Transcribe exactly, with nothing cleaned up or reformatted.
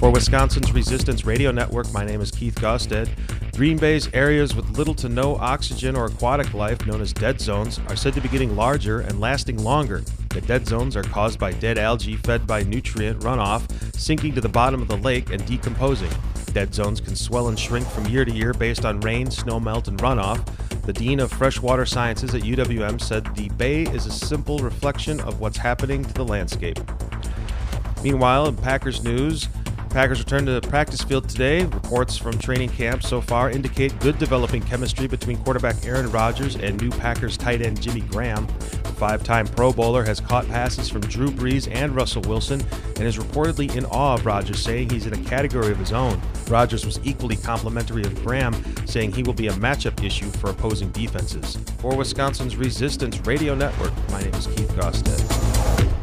For Wisconsin's Resistance Radio Network, my name is Keith Gosted. Green Bay's areas with little to no oxygen or aquatic life, known as dead zones, are said to be getting larger and lasting longer. The dead zones are caused by dead algae fed by nutrient runoff, sinking to the bottom of the lake and decomposing. Dead zones can swell and shrink from year to year based on rain, snowmelt, and runoff. The Dean of Freshwater Sciences at U W M said the bay is a simple reflection of what's happening to the landscape. Meanwhile, in Packers news, Packers returned to the practice field today. Reports from training camp so far indicate good developing chemistry between quarterback Aaron Rodgers and new Packers tight end Jimmy Graham. The five-time Pro Bowler has caught passes from Drew Brees and Russell Wilson and is reportedly in awe of Rodgers, saying he's in a category of his own. Rodgers was equally complimentary of Graham, saying he will be a matchup issue for opposing defenses. For Wisconsin's Resistance Radio Network, my name is Keith Gosted.